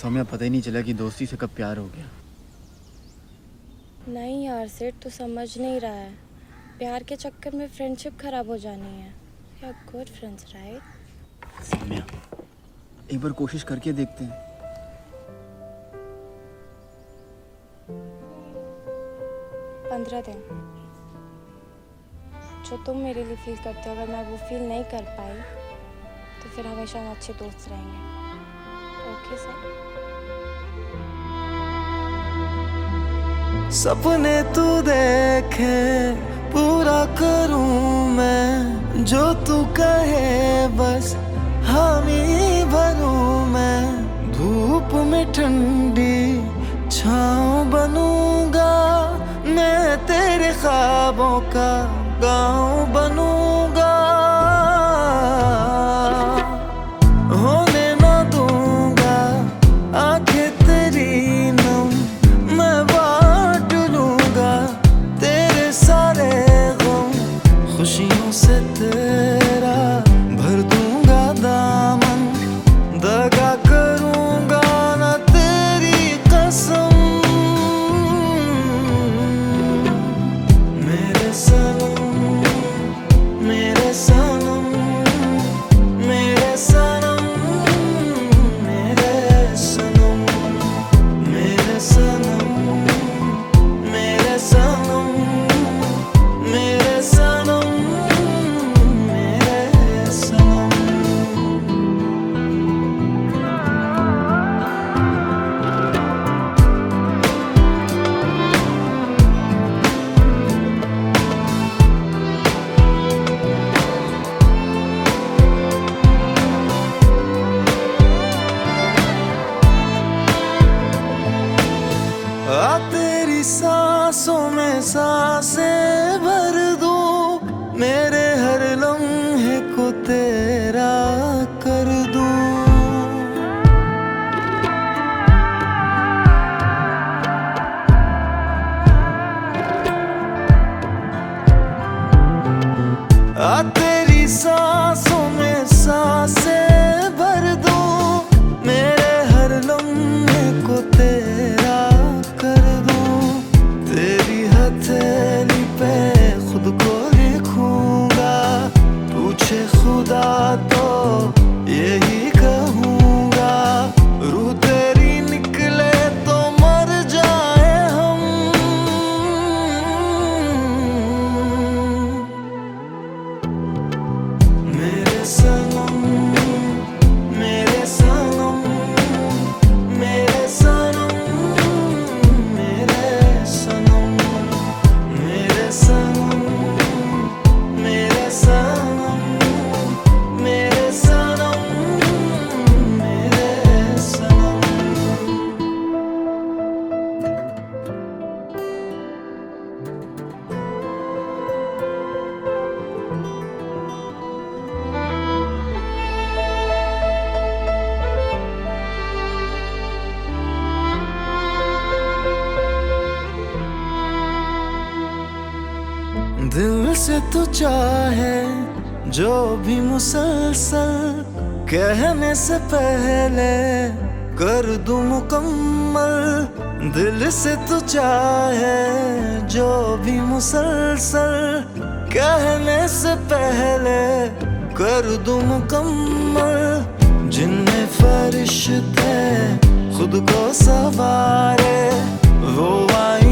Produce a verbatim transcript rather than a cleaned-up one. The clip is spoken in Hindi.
सौम्या, पता ही नहीं चला कि दोस्ती से कब प्यार हो गया। नहीं यार सेठ, तू समझ नहीं रहा है। प्यार के चक्कर में फ्रेंडशिप खराब हो जानी है। We are good friends, right? Saumya, एक बार कोशिश करके देखते हैं। पंद्रह दिन जो तुम मेरे लिए फील करते हो, अगर मैं वो फील नहीं कर पाई तो फिर हमेशा हम अच्छे दोस्त रहेंगे। Okay sir? सपने तू देखे पूरा करूं मैं, जो तू कहे बस हामी भरूं मैं। धूप में ठंडी छाँव बनूंगा मैं, तेरे ख्वाबों का गाँव बनूंगा। होने ना दूंगा आंखें तेरी नम, मैं बांट लूंगा तेरे सारे गम। खुशियों से तेरा भर दूंगा दामन, दगा करूंगा ना तेरी कसम। मेरे सनम, मेरे सनम, मेरे सनम, मेरे सनम, मेरे सनम, मेरे सनम, मेरे सनम, मेरे सनम। आ तेरी सांसों में सांसें भर दूं, मेरे हर लम्हे को तेरा कर दूं। आ तेरी सांसों में सांसें भर दूं, मेरे हर लम्हे को तेरा कर दूं। तेरी हथेली पे खुद को लिखूंगा, पूछे खुदा तो यही कहूंगा। रूह तेरी निकले तो मर जाए हम। मेरे सनम, मेरे सनम, मेरे सनम, मेरे सनम, मेरे सनम, मेरे सनम, मेरे सनम, मेरे सनम। दिल से तू चाहे जो भी मुसलसल, कहने से पहले कर दूं मुकम्मल। दिल से तू चाहे जो भी मुसलसल, कहने से पहले कर दूं मुकम्मल। जिनमें फरिश्ते खुद को सवारे वो आए